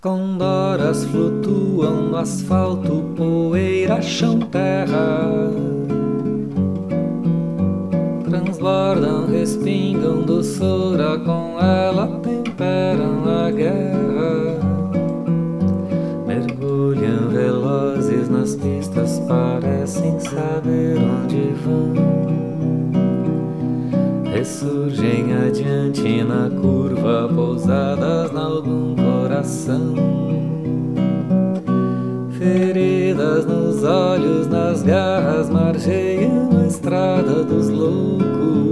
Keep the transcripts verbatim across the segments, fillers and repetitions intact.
Condoras flutuam no asfalto, poeira, chão, terra. Transbordam, respingam doçura, com ela temperam a guerra. Mergulham velozes nas pistas, parecem saber onde vão. Ressurgem adiante na curva, pousadas nalgum coração. Feridas nos olhos, nas garras, margeiam a estrada dos loucos.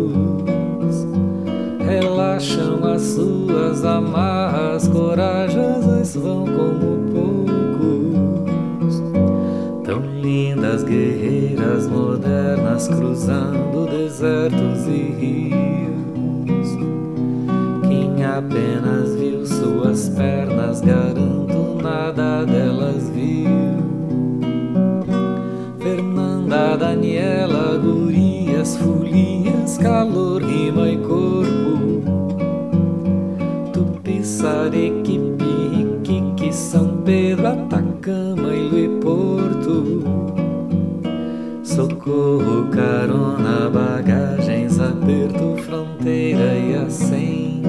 Relaxam as suas amarras, corajosas vão como poucos. Tão lindas, guerreiras, modernas, cruzando desertos e rios. Quem apenas viu suas pernas, garanto, nada delas viu. Fernanda, Daniela, gurias, folias, calor, rima e corpo. Tupi, Sarequipe, Iquique, São Pedro, Atacama, Ilha e Porto. Socorro, carona, bagagens, aperto, fronteira e acém.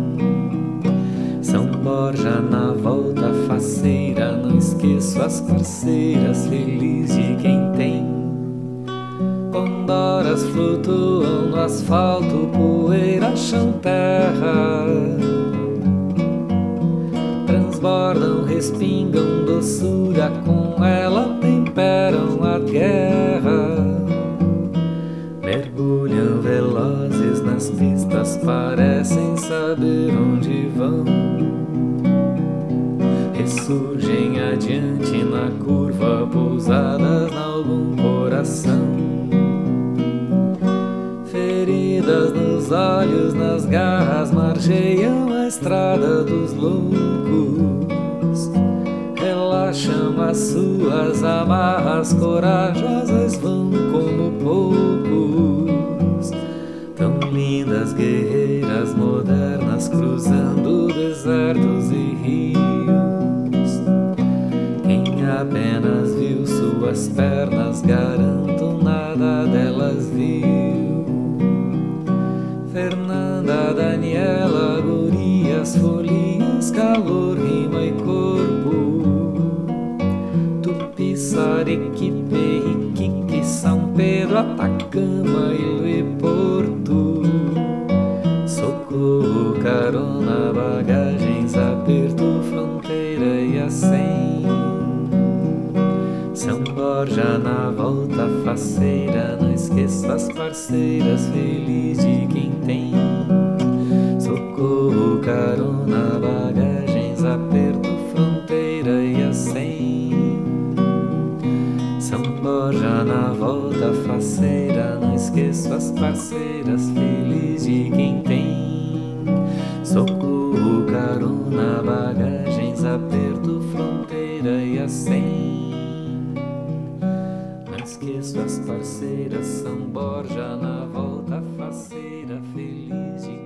São Borja na volta faceira, não esqueço as parceiras, feliz de quem tem. Condoras flutuam no asfalto, poeira, chão, terra. Transbordam, respingam doçura, com ela temperam a guerra. Mergulham velozes nas pistas, parecem saber onde vão. Ressurgem adiante na curva, pousadas nalgum coração. Feridas nos olhos, nas garras, margeiam a estrada dos loucos. Relaxam as suas amarras, corajosas vão como poucos. Tão lindas, guerreiras, modernas, cruzando desertos e rios. Quem apenas viu suas pernas, garanto, nada delas viu. Fernanda, Daniela, gurias, folias, calor, rima e corpo. Tupi, Sarequipe, Iquique, São Pedro, Atacama, Ilha e Porto. Socorro, carona, bagagens, aperto, fronteira e acém. São Borja na volta faceira, não esqueço as parceiras, feliz de quem tem. Socorro, carona, bagagens, aperto, fronteira e acém. São Borja na volta faceira, não esqueço as parceiras, feliz de quem tem. Socorro, carona, bagagens, aperto, fronteira e acém. Não esqueço as parceiras, São Borja na volta faceira, feliz de